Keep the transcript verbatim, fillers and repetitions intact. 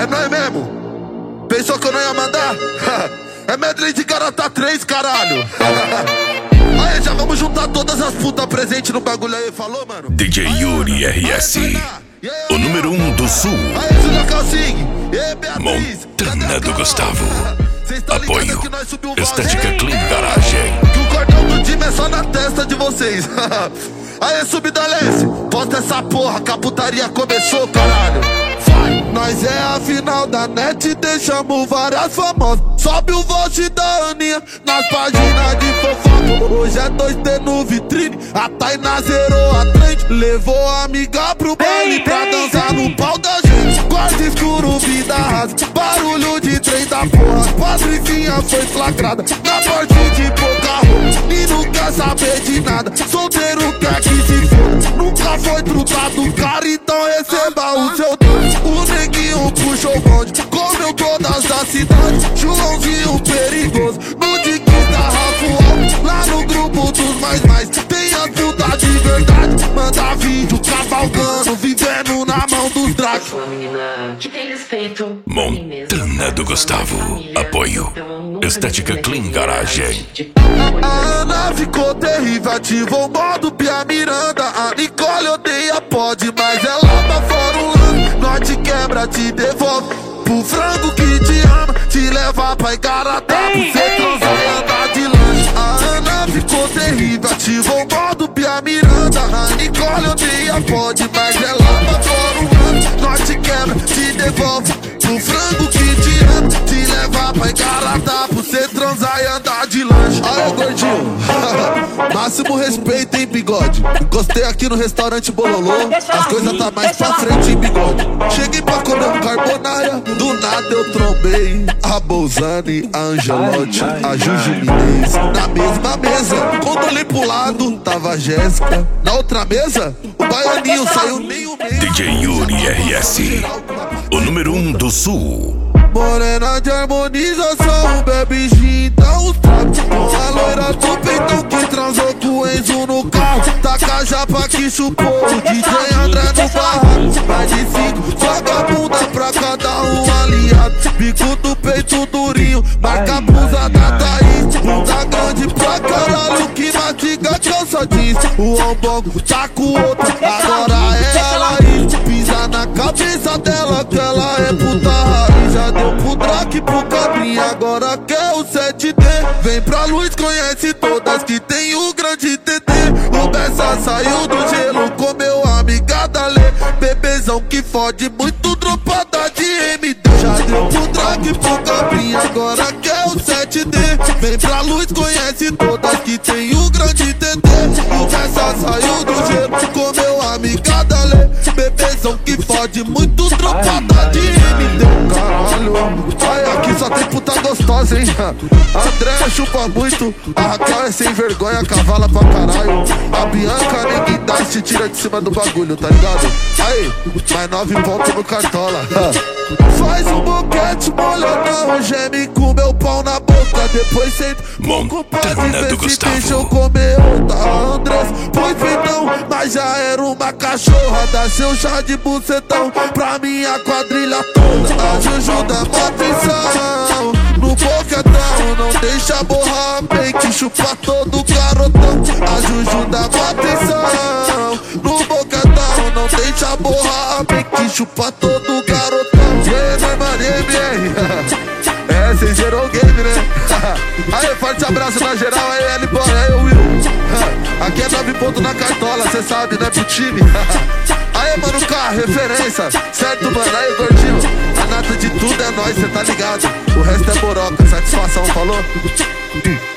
É nóis mesmo? Pensou que eu não ia mandar? É medley de Garota três, caralho. Aí, já vamos juntar todas as putas presentes no bagulho aí, falou, mano? D J Yuri R S, o número um do sul. Aí, Júlia Calcing, e Beatriz, Montana do Gustavo. Apoio Estética hein? Clean Garagem. Que o cordão do time é só na testa de vocês. Aí, subida leste, posta essa porra que a putaria começou, caralho. Vai! Nós é a final da net e deixamos várias famosas. Sobe o vote da Aninha nas páginas de fofoca. Hoje é dois T no vitrine, a Tainá zerou a trend. Levou a amiga pro baile pra dançar no pau da gente. Quarto escuro, vida rasa, barulho de trem da porra. Patricinha foi flagrada na porte de pouca roupa. E não quer saber de nada, solteiro quer que se foda. Nunca foi trutado, cara, então receba o seu doce. O neguinho puxou o bonde, comeu todas as cidades. Joãozinho perigoso, no diquinho da Rafael. Lá no grupo dos mais mais, tem as putas de verdade. Manda vídeo cavalgando, vivendo na mão dos dragos. Montana do Gustavo. Apoio Estética Clean Garagem. A Ana ficou terrível, ativou o modo Pia Miranda. A Nicole odeia pode, mas ela tá fora um lance. Nós te quebra, te devolve pro frango que te ama, te leva pra Igarapé, pra você transar e andar de lanche. A Ana ficou terrível, ativou o modo Pia Miranda. A Nicole odeia pode, mas ela tá fora um lance. Nós te quebra, te devolve pro frango que te ama, te leva pra Igarapé, pra você transar e andar de lanche. Aí, gordinho, máximo respeito, hein, bigode. Encostei aqui no restaurante Bololô, as coisas tá mais pra frente, hein, bigode. Cheguei pra comer um carbonara, do nada eu trombei a Bolzani, a Angelotti, a Juju Minez. Na mesma mesa, quando olhei pro lado, tava a Jéssica. Na outra mesa, o baianinho saiu meio meio. D J Yuri R S, o número um do sul. Morena de harmonização, bebe gin, dá uns trapos. A loira do peitão que transou com o Enzo no carro. Taca a japa que chupou o D J André no barraco. Mais de cinco, joga a bunda pra cada um aliado. Bico do peito durinho, marca a blusa da Thaís. Bunda grande pra caralho que mastiga calça jeans. O ombongo tá com outra, agora é ela aí. Pisa na cabeça dela que ela é puta raiz. Já deu pro Drake, pro Cabrinha, agora quer o sete D. Vem pra luz, conhece todas que tem o grande T T. O Bessa saiu do gelo, comeu a amiga da Lê. Bebezão que fode muito, dropada de M D. Já deu pro Drake, pro Cabrinha, agora quer o sete D. Vem pra luz, conhece todas que tem o grande T T. O Bessa saiu do gelo, comeu a amiga da Lê. Bebezão que fode muito, dropada de M D. Caralho, ai, aqui só tem puta gostosa, hein? André chupa muito, a Raquel é sem vergonha, cavala pra caralho. A Bianca ninguém dá, se tira de cima do bagulho, tá ligado? Aí, mais nove pontos no cartola. Faz um boquete molhadão, geme com meu pau na boca. Depois senta pouco pra ver se deixa eu comer outra. Andrés, pois bem não, mas já era uma cachorra. Dá seu chá de bucetão pra minha quadrilha toda. A Juju dá mó atenção no boquetão, não deixa borrar a mente, chupa todo garotão. A Juju dá mó atenção no boquetão, não deixa borrar a mente, chupa todo garotão. Yeah, né, mano, M R. É, cês zerou o game, né? Aí, forte abraço na geral, aí, L, bora, aí, Will. Aqui é nove pontos na cartola, cê sabe, né, pro time. Aí, mano, K, referência, certo, mano? Aí, gordinho, a nata de tudo é nóis, cê tá ligado? O resto é boroca, satisfação, falou?